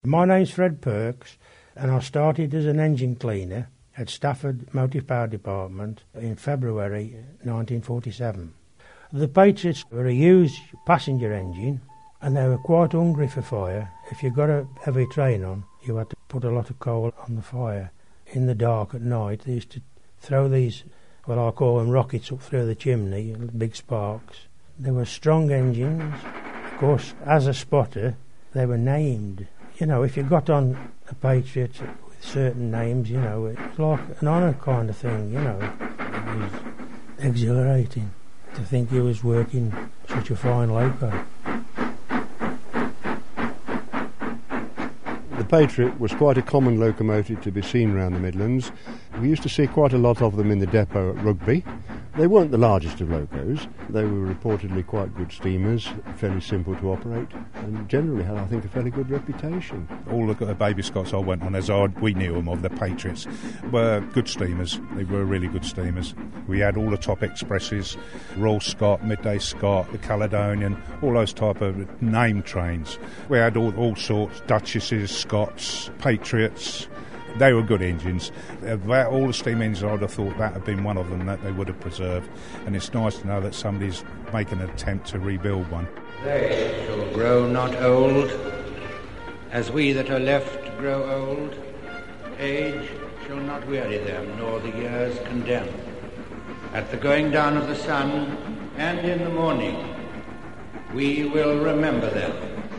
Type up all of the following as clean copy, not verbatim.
My name's Fred Perks, and I started as an engine cleaner at Stafford Motive Power Department in February 1947. The Patriots were a used passenger engine, and they were quite hungry for fire. If you got a heavy train on, you had to put a lot of coal on the fire. In the dark at night, they used to throw these, well, I call them rockets, up through the chimney, big sparks. They were strong engines. Of course, as a spotter, they were named. You know, if you got on a Patriot with certain names, you know, it was like an honour kind of thing, you know. It was exhilarating to think you was working such a fine loco. The Patriot was quite a common locomotive to be seen around the Midlands. We used to see quite a lot of them in the depot at Rugby. They weren't the largest of locos. They were reportedly quite good steamers, fairly simple to operate, and generally had, I think, a fairly good reputation. All the Baby Scotts I went on, we knew them of, the Patriots, were good steamers. They were really good steamers. We had all the top expresses, Royal Scot, Midday Scot, the Caledonian, all those type of name trains. We had all sorts, Duchesses, Scots, Patriots. They were good engines. All the steam engines, I'd have thought that had been one of them that they would have preserved. And it's nice to know that somebody's making an attempt to rebuild one. They shall grow not old, as we that are left grow old. Age shall not weary them, nor the years condemn. At the going down of the sun, and in the morning, we will remember them.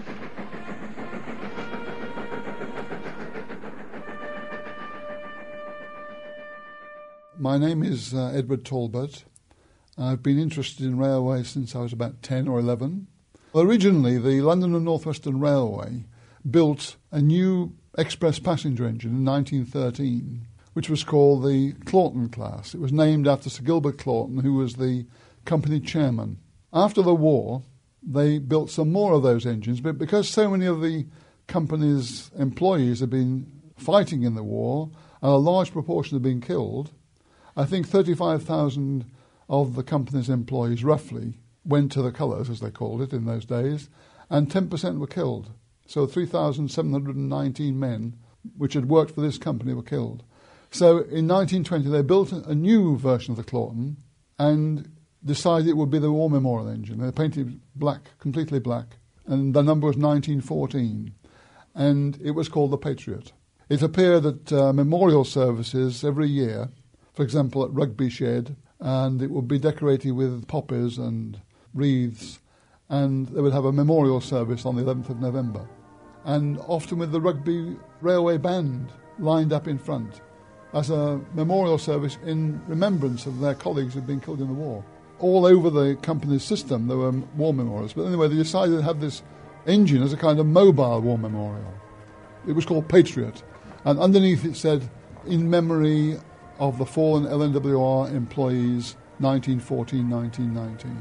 My name is Edward Talbot. I've been interested in railways since I was about 10 or 11. Originally, the London and North Western Railway built a new express passenger engine in 1913, which was called the Claughton class. It was named after Sir Gilbert Claughton, who was the company chairman. After the war, they built some more of those engines, but because so many of the company's employees had been fighting in the war, and a large proportion had been killed, I think 35,000 of the company's employees, roughly, went to the colours, as they called it in those days, and 10% were killed. So 3,719 men, which had worked for this company, were killed. So in 1920, they built a new version of the Claughton and decided it would be the War Memorial engine. They painted it black, completely black, and the number was 1914, and it was called the Patriot. It appeared at memorial services every year, for example, at Rugby Shed, and it would be decorated with poppies and wreaths, and they would have a memorial service on the 11th of November, and often with the Rugby Railway Band lined up in front as a memorial service in remembrance of their colleagues who had been killed in the war. All over the company's system there were war memorials, but anyway, they decided to have this engine as a kind of mobile war memorial. It was called Patriot, and underneath it said, "In memory of the fallen LNWR employees, 1914-1919.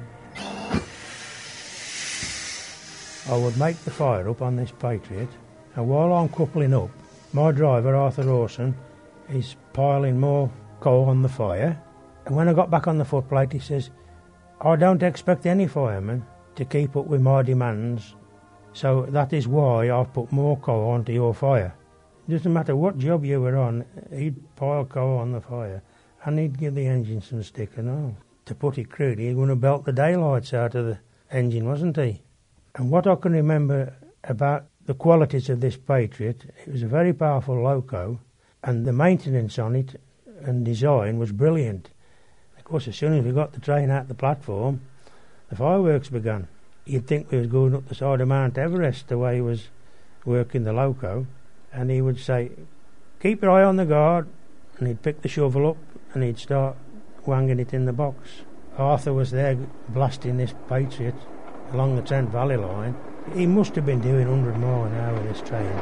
I would make the fire up on this Patriot, and while I'm coupling up, my driver, Arthur Orson, is piling more coal on the fire, and when I got back on the footplate, he says, "I don't expect any fireman to keep up with my demands, so that is why I've put more coal onto your fire." It doesn't matter what job you were on, he'd pile coal on the fire, and he'd give the engine some stick and all. To put it crudely, he was going to belt the daylights out of the engine, wasn't he? And what I can remember about the qualities of this Patriot, it was a very powerful loco, and the maintenance on it and design was brilliant. Of course, as soon as we got the train out the platform, the fireworks began. You'd think we was going up the side of Mount Everest the way he was working the loco. And he would say, "Keep your eye on the guard," and he'd pick the shovel up and he'd start wanging it in the box. Arthur was there blasting this Patriot along the Trent Valley line. He must have been doing 100 miles an hour this train.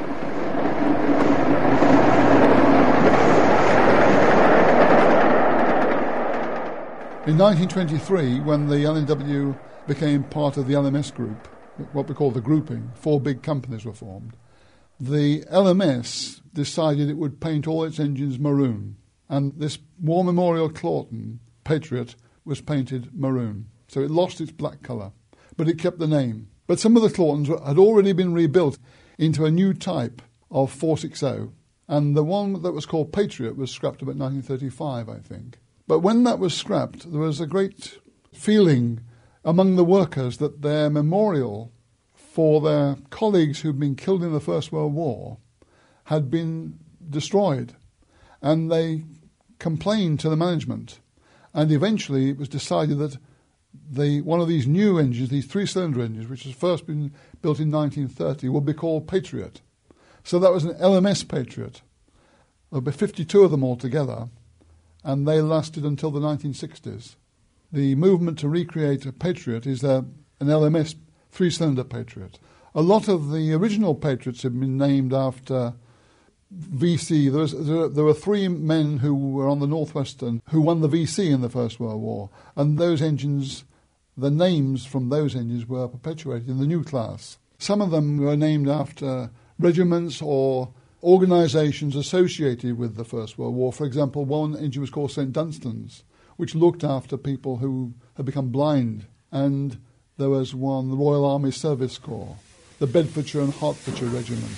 In 1923, when the LNW became part of the LMS group, what we call the grouping, 4 big companies were formed, the LMS decided it would paint all its engines maroon, and this War Memorial Claughton Patriot was painted maroon. So it lost its black colour, but it kept the name. But some of the Claughtons had already been rebuilt into a new type, of 460, and the one that was called Patriot was scrapped about 1935, I think. But when that was scrapped, there was a great feeling among the workers that their memorial for their colleagues who'd been killed in the First World War had been destroyed. And they complained to the management. And eventually it was decided that one of these new engines, these three-cylinder engines, which has first been built in 1930, would be called Patriot. So that was an LMS Patriot. There'll be 52 of them altogether, and they lasted until the 1960s. The movement to recreate a Patriot is an LMS three-cylinder Patriot. A lot of the original Patriots have been named after VC. There were three men who were on the Northwestern who won the VC in the First World War, and those engines, the names from those engines were perpetuated in the new class. Some of them were named after regiments or organisations associated with the First World War. For example, one engine was called St Dunstan's, which looked after people who had become blind, and there was one, the Royal Army Service Corps, the Bedfordshire and Hertfordshire Regiment.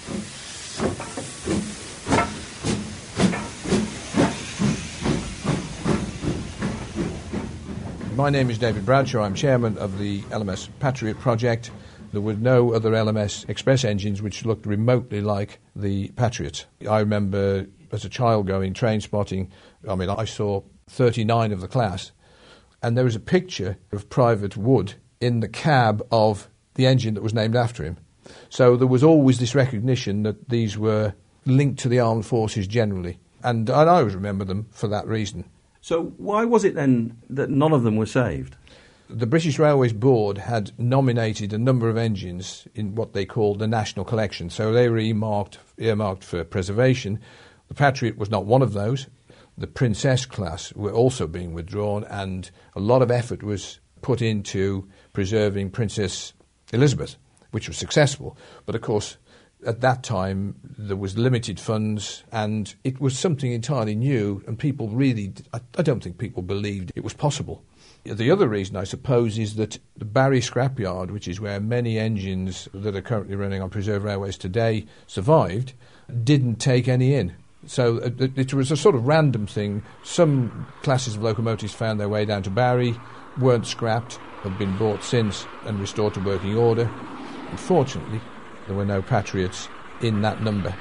My name is David Bradshaw. I'm chairman of the LMS Patriot project. There were no other LMS express engines which looked remotely like the Patriot. I remember as a child going train spotting. I saw 39 of the class, and there was a picture of Private Wood in the cab of the engine that was named after him. So there was always this recognition that these were linked to the armed forces generally, and I always remember them for that reason. So why was it then that none of them were saved? The British Railways Board had nominated a number of engines in what they called the National Collection, so they were earmarked for preservation. The Patriot was not one of those. The Princess class were also being withdrawn, and a lot of effort was put into preserving Princess Elizabeth, which was successful. But of course, at that time, there was limited funds, and it was something entirely new, and people really, I don't think people believed it was possible. The other reason, I suppose, is that the Barry Scrapyard, which is where many engines that are currently running on preserved railways today survived, didn't take any in. So it was a sort of random thing. Some classes of locomotives found their way down to Barry, weren't scrapped, have been bought since and restored to working order. Unfortunately, there were no Patriots in that number.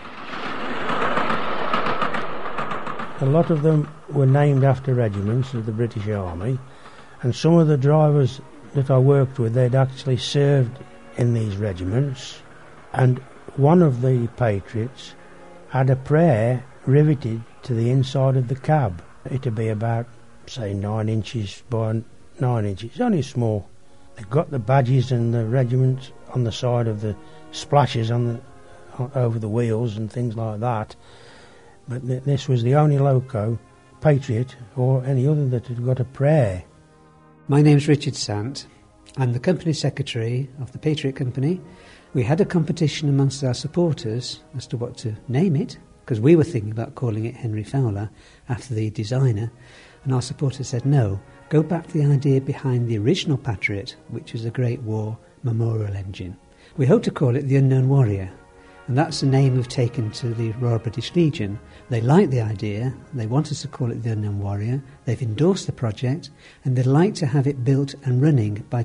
A lot of them were named after regiments of the British Army, and some of the drivers that I worked with, they'd actually served in these regiments, and one of the Patriots had a prayer riveted to the inside of the cab. It'd be about, say, 9 inches by 9 inches, only small. They've got the badges and the regiments on the side of the splashes over the wheels and things like that. But this was the only loco, Patriot or any other, that had got a prayer. My name's Richard Sant. I'm the company secretary of the Patriot Company. We had a competition amongst our supporters as to what to name it, because we were thinking about calling it Henry Fowler after the designer, and our supporters said no, go back to the idea behind the original Patriot, which was a Great War memorial engine. We hope to call it the Unknown Warrior, and that's the name we've taken to the Royal British Legion. They like the idea, they want us to call it the Unknown Warrior, they've endorsed the project, and they'd like to have it built and running by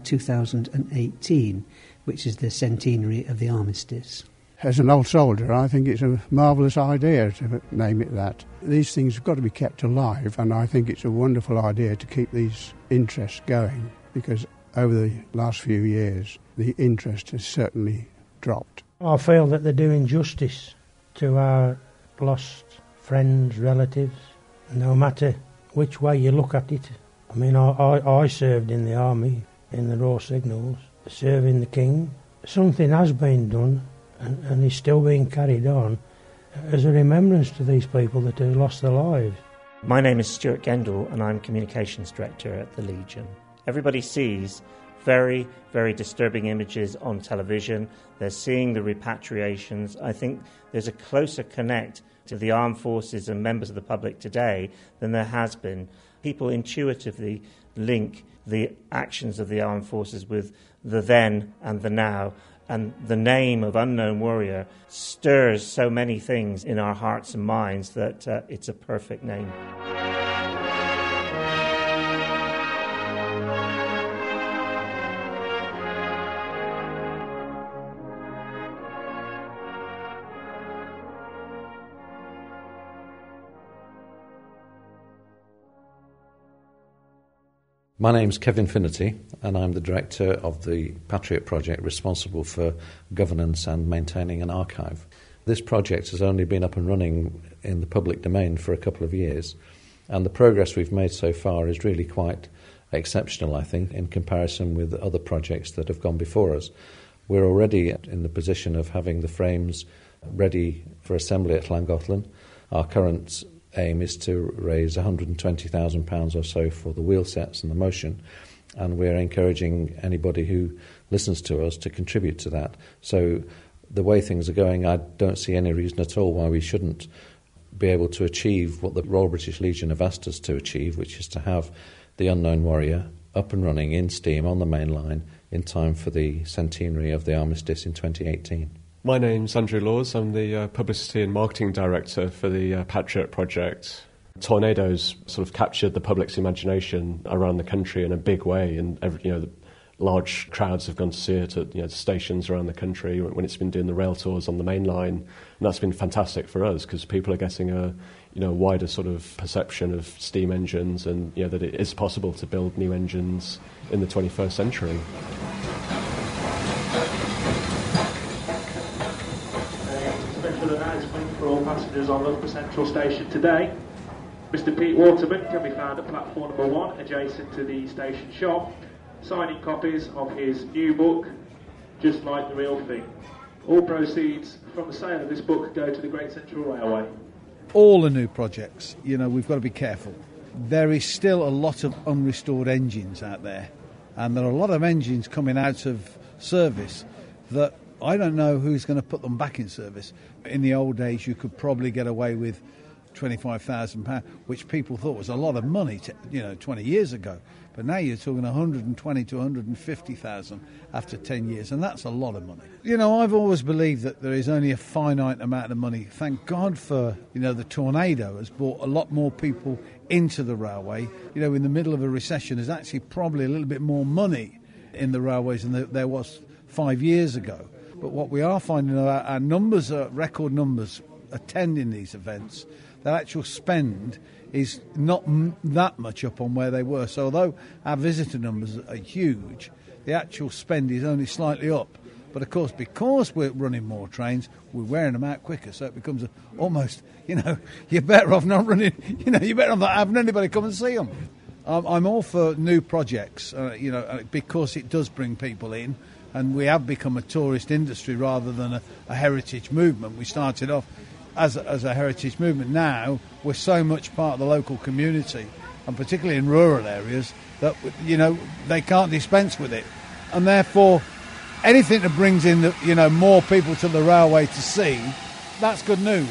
2018, which is the centenary of the armistice. As an old soldier, I think it's a marvellous idea to name it that. These things have got to be kept alive, and I think it's a wonderful idea to keep these interests going, because over the last few years, the interest has certainly dropped. I feel that they're doing justice to our lost friends, relatives, no matter which way you look at it. I mean, I served in the army, in the Royal Signals, serving the King. Something has been done and is still being carried on as a remembrance to these people that have lost their lives. My name is Stuart Gendall and I'm Communications Director at the Legion. Everybody sees very, very disturbing images on television. They're seeing the repatriations. I think there's a closer connect to the armed forces and members of the public today than there has been. People intuitively link the actions of the armed forces with the then and the now, And the name of Unknown Warrior stirs so many things in our hearts and minds that it's a perfect name. My name's Kevin Finnerty, and I'm the director of the Patriot Project responsible for governance and maintaining an archive. This project has only been up and running in the public domain for a couple of years, and the progress we've made so far is really quite exceptional, I think, in comparison with other projects that have gone before us. We're already in the position of having the frames ready for assembly at Llangollen. Our current aim is to raise £120,000 or so for the wheel sets and the motion, and we're encouraging anybody who listens to us to contribute to that. So the way things are going, I don't see any reason at all why we shouldn't be able to achieve what the Royal British Legion have asked us to achieve, which is to have the Unknown Warrior up and running in steam on the main line in time for the centenary of the armistice in 2018. My name's Andrew Laws. I'm the Publicity and Marketing Director for the Patriot Project. Tornadoes sort of captured the public's imagination around the country in a big way, and the large crowds have gone to see it at stations around the country when it's been doing the rail tours on the main line, and that's been fantastic for us because people are getting a wider sort of perception of steam engines and that it is possible to build new engines in the 21st century. For all passengers on Loughborough Central Station today. Mr. Pete Waterman can be found at platform number 1, adjacent to the station shop, signing copies of his new book, Just Like the Real Thing. All proceeds from the sale of this book go to the Great Central Railway. All the new projects, we've got to be careful. There is still a lot of unrestored engines out there, and there are a lot of engines coming out of service that I don't know who's going to put them back in service. In the old days, you could probably get away with £25,000, which people thought was a lot of money, 20 years ago. But now you're talking 120 to 150,000 after 10 years, and that's a lot of money. I've always believed that there is only a finite amount of money. Thank God for, the tornado has brought a lot more people into the railway. In the middle of a recession, there's actually probably a little bit more money in the railways than there was 5 years ago. But what we are finding are our numbers, are record numbers attending these events. Their actual spend is not that much up on where they were. So although our visitor numbers are huge, the actual spend is only slightly up. But of course, because we're running more trains, we're wearing them out quicker. So it becomes almost, you're better off not running, you're better off not having anybody come and see them. I'm all for new projects, because it does bring people in. And we have become a tourist industry rather than a heritage movement. We started off as a heritage movement. Now we're so much part of the local community, and particularly in rural areas, that they can't dispense with it. And therefore, anything that brings in more people to the railway to see, that's good news.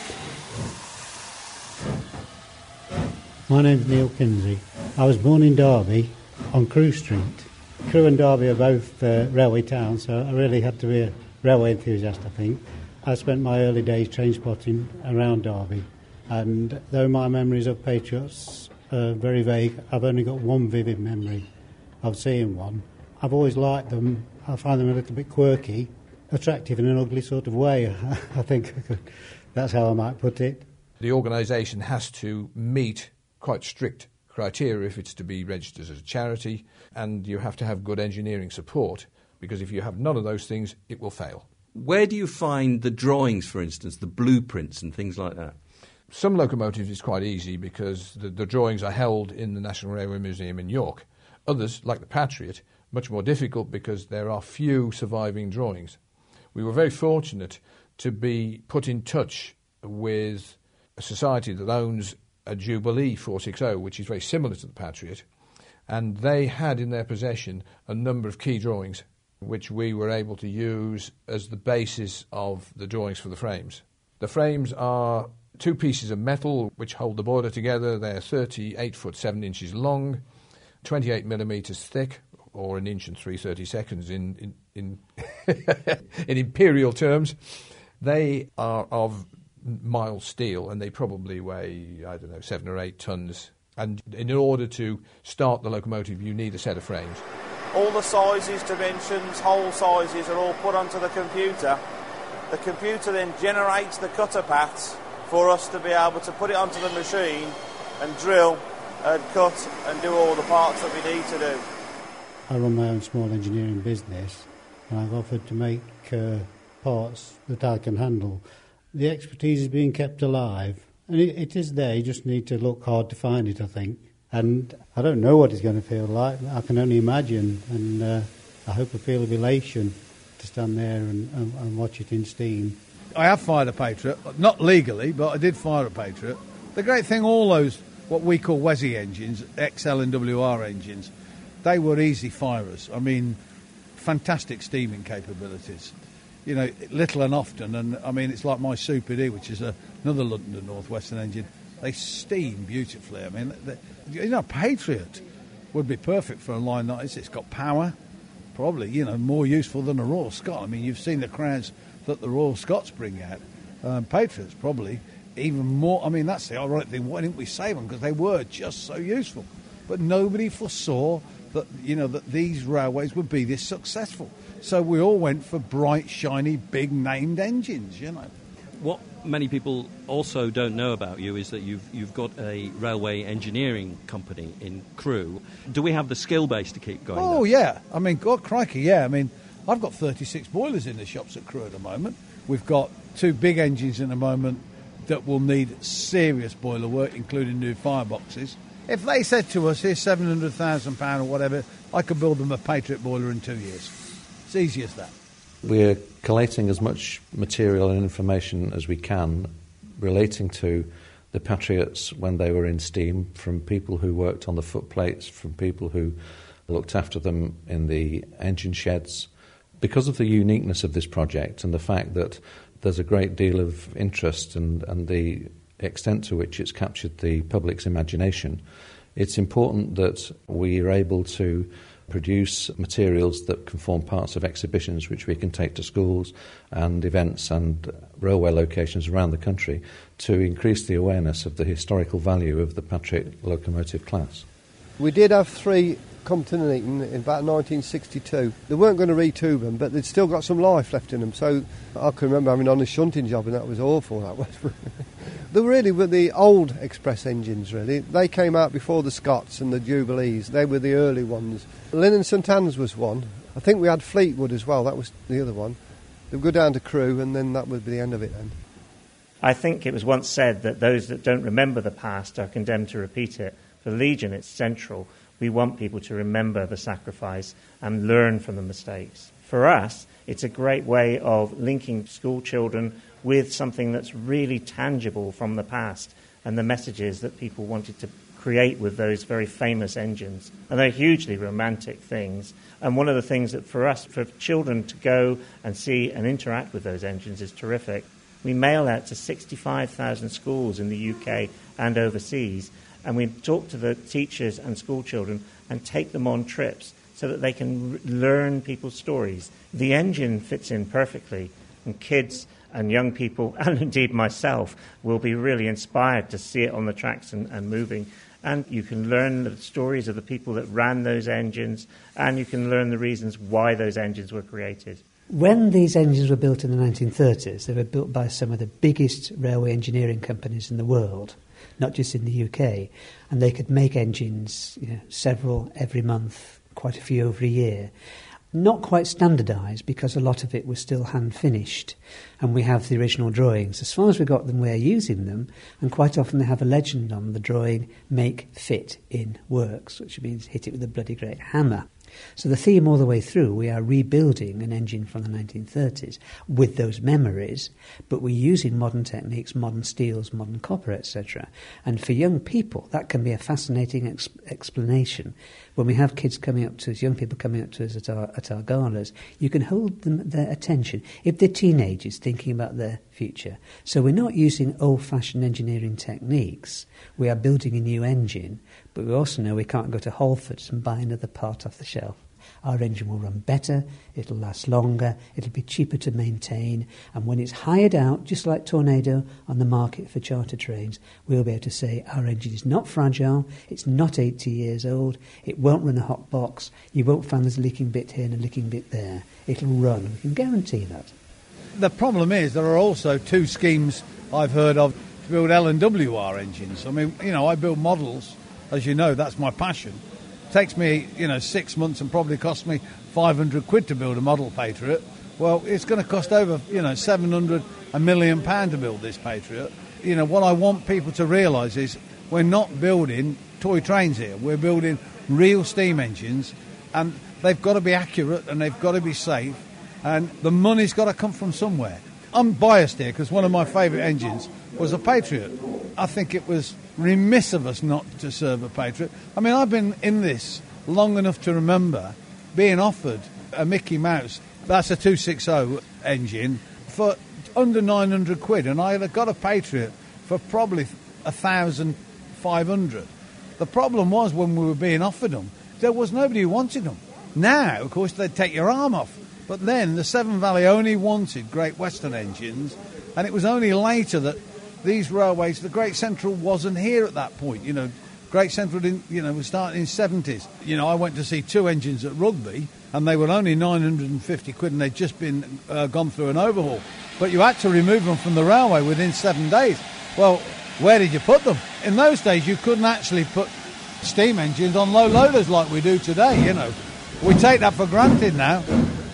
My name's Neil Kinsey. I was born in Derby on Crewe Street. Crewe and Derby are both railway towns, so I really had to be a railway enthusiast, I think. I spent my early days train spotting around Derby, and though my memories of Patriots are very vague, I've only got one vivid memory of seeing one. I've always liked them. I find them a little bit quirky, attractive in an ugly sort of way. I think that's how I might put it. The organisation has to meet quite strict criteria if it's to be registered as a charity, and you have to have good engineering support, because if you have none of those things, it will fail. Where do you find the drawings, for instance, the blueprints and things like that? Some locomotives is quite easy because the drawings are held in the National Railway Museum in York. Others, like the Patriot, much more difficult because there are few surviving drawings. We were very fortunate to be put in touch with a society that owns a Jubilee 460, which is very similar to the Patriot, and they had in their possession a number of key drawings which we were able to use as the basis of the drawings for the frames. The frames are two pieces of metal which hold the boiler together. They're 38 foot 7 inches long, 28 millimetres thick, or an inch and 3/32 in in imperial terms. They are of mild steel, and they probably weigh, 7 or 8 tons. And in order to start the locomotive, you need a set of frames. All the sizes, dimensions, hole sizes are all put onto the computer. The computer then generates the cutter paths for us to be able to put it onto the machine and drill and cut and do all the parts that we need to do. I run my own small engineering business, and I've offered to make parts that I can handle. The expertise is being kept alive, and it is there. You just need to look hard to find it, I think. And I don't know what it's going to feel like. I can only imagine, and I hope I feel of elation to stand there and watch it in steam. I have fired a Patriot, not legally, but I did fire a Patriot. The great thing, all those, what we call WESI engines, XL and WR engines, they were easy firers. I mean, fantastic steaming capabilities. You know, little and often, and I mean, it's like my Super D, which is another London North Western engine. They steam beautifully. I mean, Patriot would be perfect for a line like this. It's got power, probably, more useful than a Royal Scot. I mean, you've seen the crowds that the Royal Scots bring out. Patriots probably even more. I mean, that's the ironic thing. Why didn't we save them? Because they were just so useful. But nobody foresaw that, that these railways would be this successful. So we all went for bright, shiny, big-named engines, What many people also don't know about you is that you've got a railway engineering company in Crewe. Do we have the skill base to keep going? Oh, yeah. I mean, God, crikey, yeah. I mean, I've got 36 boilers in the shops at Crewe at the moment. We've got 2 big engines in the moment that will need serious boiler work, including new fireboxes. If they said to us, here's £700,000 or whatever, I could build them a Patriot boiler in 2 years. It's easy as that. We're collating as much material and information as we can relating to the Patriots when they were in steam, from people who worked on the footplates, from people who looked after them in the engine sheds. Because of the uniqueness of this project and the fact that there's a great deal of interest and the extent to which it's captured the public's imagination, it's important that we are able to produce materials that can form parts of exhibitions which we can take to schools and events and railway locations around the country to increase the awareness of the historical value of the Patriot locomotive class. We did have 3 Compton and Eton in about 1962. They weren't going to retube them, but they'd still got some life left in them. So I can remember having on a shunting job, and that was awful. That was. They really were the old express engines, really. They came out before the Scots and the Jubilees. They were the early ones. Lynn and St Anne's was one. I think we had Fleetwood as well. That was the other one. They'd go down to Crewe, and then that would be the end of it then. I think it was once said that those that don't remember the past are condemned to repeat it. For Legion, it's central. We want people to remember the sacrifice and learn from the mistakes. For us, it's a great way of linking school children with something that's really tangible from the past and the messages that people wanted to create with those very famous engines. And they're hugely romantic things. And one of the things that for us, for children to go and see and interact with those engines is terrific. We mail out to 65,000 schools in the UK and overseas, and we talk to the teachers and school children and take them on trips so that they can learn people's stories. The engine fits in perfectly, and kids and young people, and indeed myself, will be really inspired to see it on the tracks and moving. And you can learn the stories of the people that ran those engines, and you can learn the reasons why those engines were created. When these engines were built in the 1930s, they were built by some of the biggest railway engineering companies in the world, not just in the UK, and they could make engines, several every month, quite a few over a year. Not quite standardised, because a lot of it was still hand-finished, and we have the original drawings. As far as we got them, we're using them, and quite often they have a legend on the drawing, make, fit, in, works, which means hit it with a bloody great hammer. So the theme all the way through, we are rebuilding an engine from the 1930s with those memories, but we're using modern techniques, modern steels, modern copper, etc. And for young people, that can be a fascinating explanation. When we have kids coming up to us, young people coming up to us at our galas, you can hold them their attention if they're teenagers thinking about their future. So we're not using old-fashioned engineering techniques. We are building a new engine, but we also know we can't go to Halfords and buy another part off the shelf. our engine will run better, it'll last longer, it'll be cheaper to maintain, and when it's hired out, just like Tornado on the market for charter trains, we'll be able to say our engine is not fragile, it's not 80 years old, it won't run a hot box, you won't find there's a leaking bit here and a leaking bit there. It'll run, we can guarantee that. The problem is there are also two schemes I've heard of to build L&WR engines. I mean, I build models, as you know, that's my passion. It takes me, 6 months and probably costs me £500 to build a model Patriot. Well, it's going to cost over, £700, £1 million to build this Patriot. What I want people to realise is we're not building toy trains here. We're building real steam engines, and they've got to be accurate and they've got to be safe, and the money's got to come from somewhere. I'm biased here because one of my favourite engines was a Patriot. I think it was remiss of us not to serve a Patriot. I mean, I've been in this long enough to remember being offered a Mickey Mouse, that's a 260 engine, for under £900, and I got a Patriot for probably 1,500. The problem was when we were being offered them, there was nobody who wanted them. Now, of course, they'd take your arm off. But then the Severn Valley only wanted Great Western engines, and it was only later that these railways, the Great Central wasn't here at that point. Great Central was starting in the 70s. I went to see two engines at Rugby, and they were only £950, and they'd just been gone through an overhaul. But you had to remove them from the railway within 7 days. Well, where did you put them? In those days, you couldn't actually put steam engines on low loaders like we do today, We take that for granted now.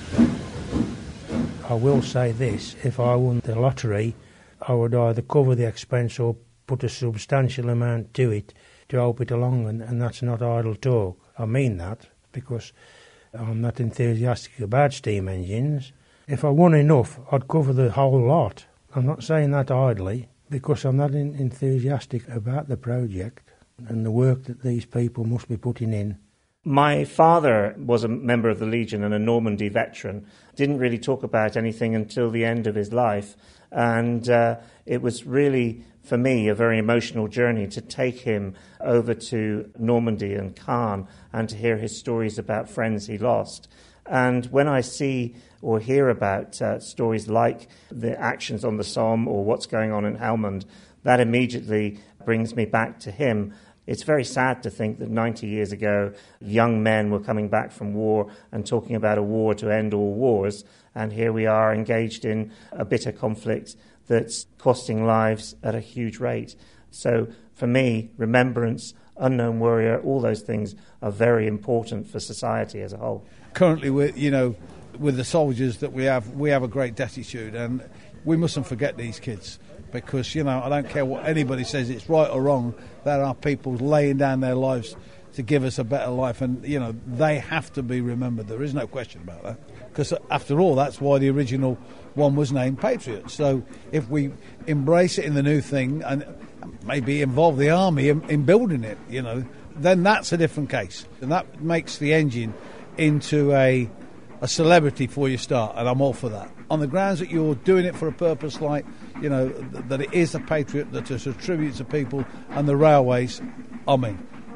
I will say this, if I won the lottery, I would either cover the expense or put a substantial amount to it to help it along, and that's not idle talk. I mean that, because I'm not enthusiastic about steam engines. If I won enough, I'd cover the whole lot. I'm not saying that idly, because I'm not enthusiastic about the project and the work that these people must be putting in. My father was a member of the Legion and a Normandy veteran. Didn't really talk about anything until the end of his life. And it was really, for me, a very emotional journey to take him over to Normandy and Caen and to hear his stories about friends he lost. And when I see or hear about stories like the actions on the Somme or what's going on in Helmand, that immediately brings me back to him. It's very sad to think that 90 years ago, young men were coming back from war and talking about a war to end all wars, and here we are engaged in a bitter conflict that's costing lives at a huge rate. So for me, remembrance, unknown warrior, all those things are very important for society as a whole. Currently, with the soldiers that we have a great gratitude, and we mustn't forget these kids. Because, I don't care what anybody says, it's right or wrong, there are people laying down their lives to give us a better life, and, they have to be remembered. There is no question about that. Because, after all, that's why the original one was named Patriot. So, if we embrace it in the new thing, and maybe involve the army in building it, then that's a different case. And that makes the engine into a celebrity for your start, and I'm all for that. On the grounds that you're doing it for a purpose like, that it is a Patriot, that it's a tribute to people and the railways, amen.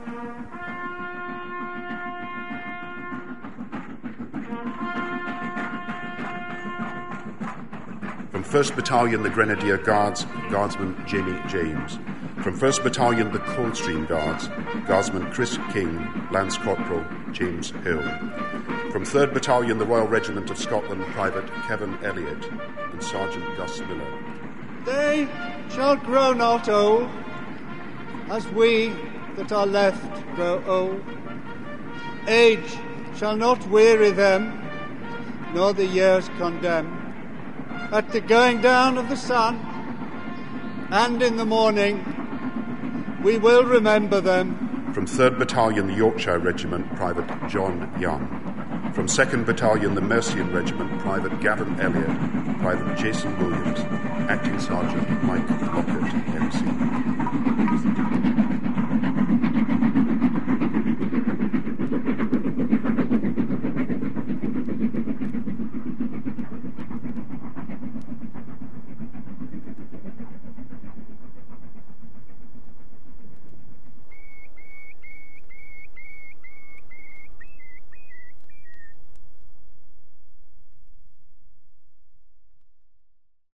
From 1st Battalion, the Grenadier Guards, Guardsman Jamie James. From 1st Battalion, the Coldstream Guards, Guardsman Chris King, Lance Corporal James Hill. From 3rd Battalion, the Royal Regiment of Scotland, Private Kevin Elliott and Sergeant Gus Miller. They shall grow not old, as we that are left grow old. Age shall not weary them, nor the years condemn. At the going down of the sun, and in the morning, we will remember them. From 3rd Battalion, the Yorkshire Regiment, Private John Young. From 2nd Battalion, the Mercian Regiment, Private Gavin Elliott, Private Jason Williams, Acting Sergeant Mike Lockett, MC.